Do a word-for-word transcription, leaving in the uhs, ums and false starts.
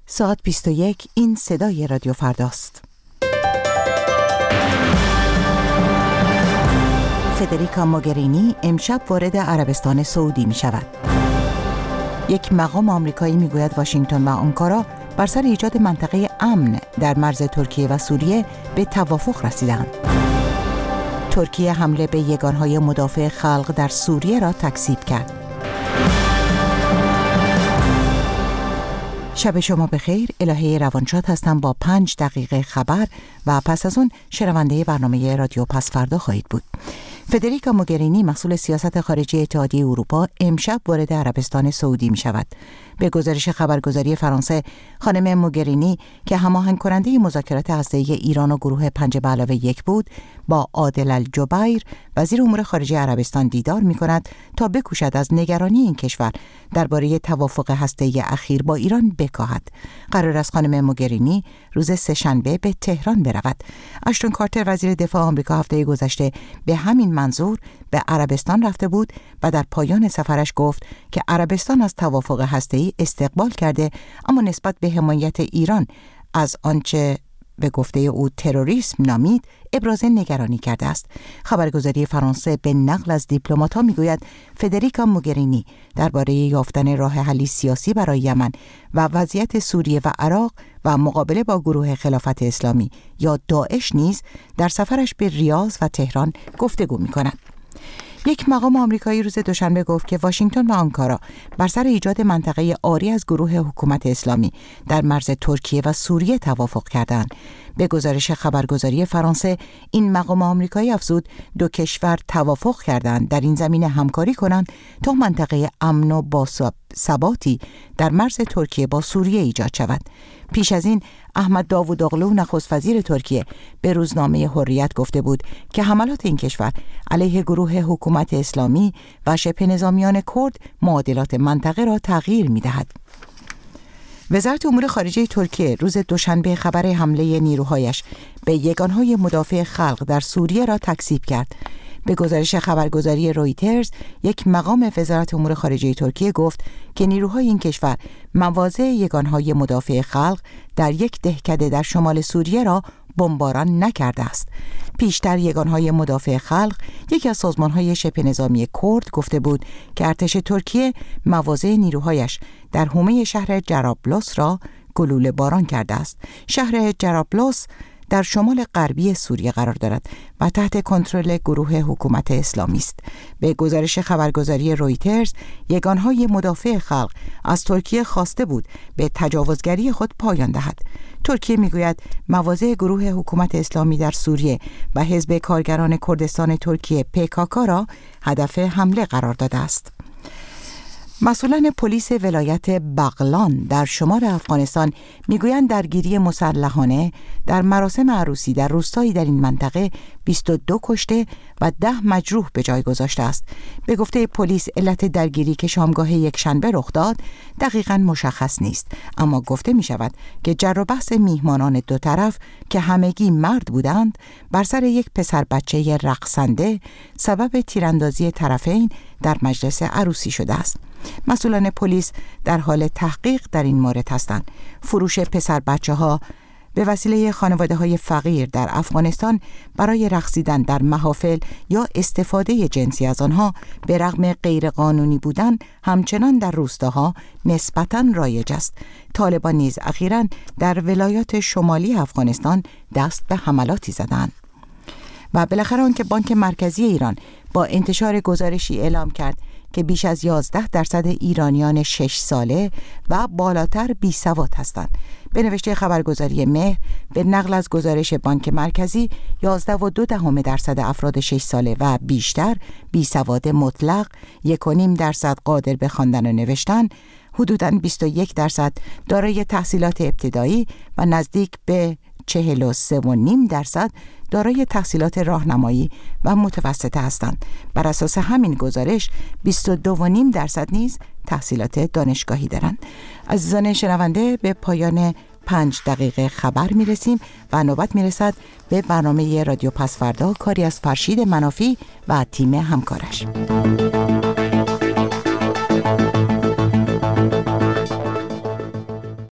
ساعت بیست و یک، این صدای رادیو فرداست. فدریکا موگرینی امشب وارد عربستان سعودی می شود. یک مقام آمریکایی می گوید واشنگتن و آنکارا بر سر ایجاد منطقه امن در مرز ترکیه و سوریه به توافق رسیدند. ترکیه حمله به یگانهای مدافع خلق در سوریه را تکذیب کرد. شب شما بخیر. الهه روانشاد هستم با پنج دقیقه خبر و پس از اون شنونده برنامه رادیو پس فردا خواهید بود. فدریکا موگرینی مسئول سیاست خارجی اتحادیه اروپا امشب وارد عربستان سعودی می شود. به گزارش خبرگزاری فرانسه، خانم موگرینی که هماهنگ کننده مذاکرات هسته‌ای ایران و گروه پنج به علاوه یک بود، با عادل الجبیر وزیر امور خارجه عربستان دیدار می کند تا بکوشد از نگرانی این کشور درباره توافق هسته‌ای اخیر با ایران بکاهد. قرار است خانم موگرینی روز سه‌شنبه به تهران برود. اشتون کارتر وزیر دفاع آمریکا هفته گذشته به همین منظور به عربستان رفته بود و در پایان سفرش گفت که عربستان از توافق هسته‌ای استقبال کرده، اما نسبت به حمایت ایران از آنچه به گفته او تروریسم نامید ابراز نگرانی کرده است. خبرگزاری فرانسه به نقل از دیپلمات‌ها میگوید فدریکا موگرینی درباره یافتن راه حلی سیاسی برای یمن و وضعیت سوریه و عراق و مقابله با گروه خلافت اسلامی یا داعش نیز در سفرش به ریاض و تهران گفتگو می‌کند. یک مقام آمریکایی روز دوشنبه گفت که واشنگتن و آنکارا بر سر ایجاد منطقه عاری از گروه حکومت اسلامی در مرز ترکیه و سوریه توافق کردند. به گزارش خبرگزاری فرانسه، این مقام آمریکایی افزود دو کشور توافق کردند در این زمینه همکاری کنند تا منطقه امن و باثباتی در مرز ترکیه با سوریه ایجاد شود. پیش از این احمد داوودوغلو نخست وزیر ترکیه به روزنامه حریت گفته بود که حملات این کشور علیه گروه حکومت اسلامی و شبه نظامیان کرد معادلات منطقه را تغییر می‌دهد. وزارت امور خارجه ترکیه روز دوشنبه خبر حمله نیروهایش به یگانهای مدافع خلق در سوریه را تکذیب کرد. به گزارش خبرگزاری رویترز، یک مقام وزارت امور خارجه ترکیه گفت که نیروهای این کشور مواضع یگانهای مدافع خلق در یک دهکده در شمال سوریه را بمباران نکرده است. پیشتر یگانهای مدافع خلق، یکی از سازمانهای شبه نظامی کرد، گفته بود که ارتش ترکیه مواضع نیروهایش در حومه شهر جرابلس را گلوله باران کرده است. شهر جرابلس در شمال غربی سوریه قرار دارد و تحت کنترل گروه حکومت اسلامی است. به گزارش خبرگزاری رویترز، یگانهای مدافع خلق از ترکیه خواسته بود به تجاوزگری خود پایان دهد. ترکیه میگوید مواضع گروه حکومت اسلامی در سوریه و حزب کارگران کردستان ترکیه پی کی کی را هدف حمله قرار داده است. مسئولان پلیس ولایت بغلان در شمال افغانستان میگویند درگیری مسلحانه در مراسم عروسی در روستایی در این منطقه بیست و دو کشته و ده مجروح به جای گذاشته است. به گفته پلیس علت درگیری که شامگاه یکشنبه رخ داد دقیقاً مشخص نیست، اما گفته می شود که جر و بحث میهمانان دو طرف که همگی مرد بودند بر سر یک پسر بچه رقصنده سبب تیراندازی طرفین در مجلس عروسی شده است. مسئولان پلیس در حال تحقیق در این مورد هستند. فروش پسر بچه ها به وسیله خانواده های فقیر در افغانستان برای رقصیدن در محافل یا استفاده جنسی از آنها به رغم غیر قانونی بودن همچنان در روستاها نسبتاً رایج است. طالبان نیز اخیراً در ولایات شمالی افغانستان دست به حملاتی زدند. و بالاخره آنکه بانک مرکزی ایران با انتشار گزارشی اعلام کرد که بیش از یازده درصد ایرانیان شش ساله و بالاتر بی سواد هستند. به نوشته خبرگزاری مهر، به نقل از گزارش بانک مرکزی، یازده و دو دهم درصد افراد شش ساله و بیشتر بی سواد مطلق، یک و نیم درصد قادر به خواندن و نوشتن، حدوداً بیست و یک درصد دارای تحصیلات ابتدایی و نزدیک به چهل و سه و نیم درصد دارای تحصیلات راهنمایی و متوسطه هستند. بر اساس همین گزارش بیست و دو و نیم درصد نیز تحصیلات دانشگاهی دارند. عزیزان شنونده، به پایان پنج دقیقه خبر میرسیم و نوبت میرسد به برنامه رادیو پس فردا، کاری از فرشید منافی و تیم همکارش.